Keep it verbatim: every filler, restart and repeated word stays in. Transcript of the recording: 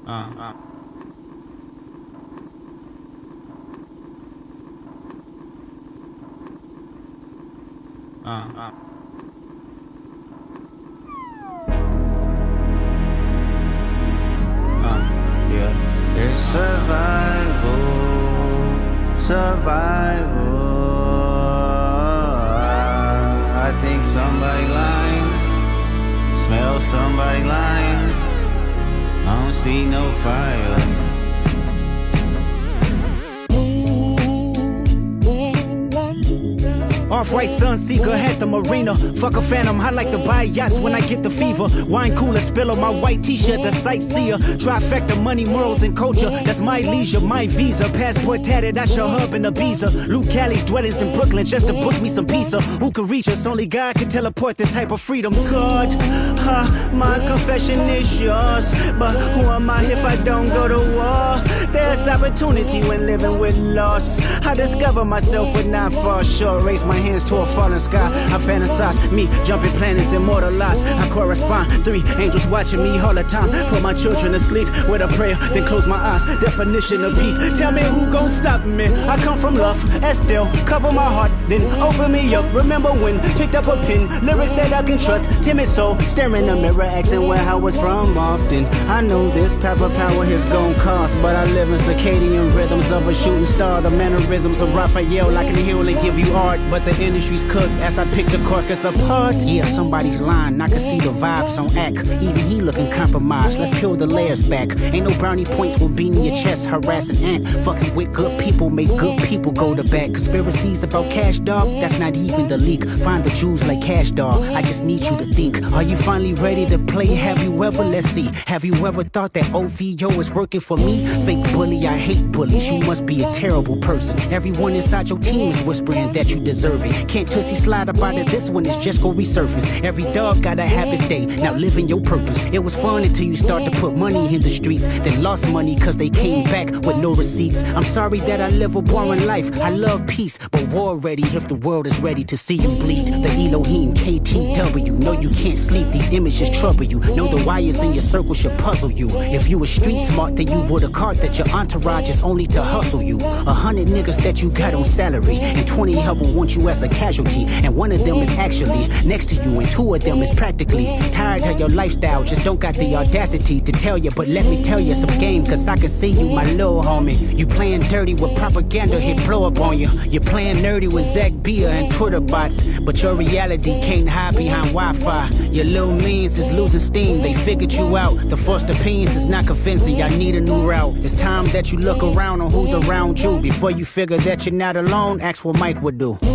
Uh, uh. Uh, uh. Uh, yeah. It's survival, survival. I, I think somebody lying, smell somebody lying. I don't see no fire. Off-white Sunseeker had the marina. Fuck a phantom, I like to buy yachts when I get the fever. Wine cooler, spill on my white t-shirt, the sightseer. Trifecta, money, morals, and culture. That's my leisure, my visa. Passport tatted, I show hub in Ibiza. Luke Callie's dwellings in Brooklyn just to book me some pizza. Who can reach us? Only God can teleport this type of freedom. God, huh, my confession is yours. But who am I if I don't go to war? There's opportunity when living with loss. I discover myself would not fall short. Raise my hands to a falling sky. I fantasize me jumping planets, immortalized. I correspond. Three angels watching me all the time. Put my children to sleep with a prayer, then close my eyes. Definition of peace. Tell me who gon' stop me? I come from love, and still cover my heart, then open me up. Remember when picked up a pen, lyrics that I can trust. Timid soul, staring in the mirror, asking where I was from often. I know this type of power has gon' cost, but I live in circadian rhythms of a shooting star. The mannerisms of Raphael, I can heal and give you art, but the industry's cooked as I pick the carcass apart. Yeah, somebody's lying, I can see the vibes on act. Even he looking compromised, let's peel the layers back. Ain't no brownie points when beating your chest, harassing ant. Fucking with good people, make good people go to bed. Conspiracies about cash, dog, that's not even the leak. Find the Jews like cash, dog, I just need you to think. Are you finally ready to play? Have you ever, let's see, have you ever thought that O V O is working for me? Fake bully, I hate bullies, you must be a terrible person. Everyone inside your team is whispering that you deserve it. Can't Tootsie slide up out of this one, it's just gon' resurface. Every dog gotta have his day, now living your purpose. It was fun until you start to put money in the streets, then lost money cause they came back with no receipts. I'm sorry that I live a boring life, I love peace, but war ready if the world is ready to see you bleed. The Elohim, K T W, know you can't sleep, these images trouble you. Know the wires in your circle should puzzle you. If you were street smart, then you would've caught that your entourage is only to hustle you. A hundred niggas that you got on salary, and twenty of them want you as a casualty, and one of them is actually next to you, and two of them is practically tired of your lifestyle, just don't got the audacity to tell you. But let me tell you some game, cause I can see you, my little homie. You playing dirty with propaganda, hit blow up on you. You're playing nerdy with Zach Bia and Twitter bots, but your reality can't hide behind Wi-Fi. Your little means is losing steam, they figured you out. The first opinions is not convincing, y'all need a new route. It's time that you look around on who's around you. Before you figure that you're not alone, ask what Mike would do.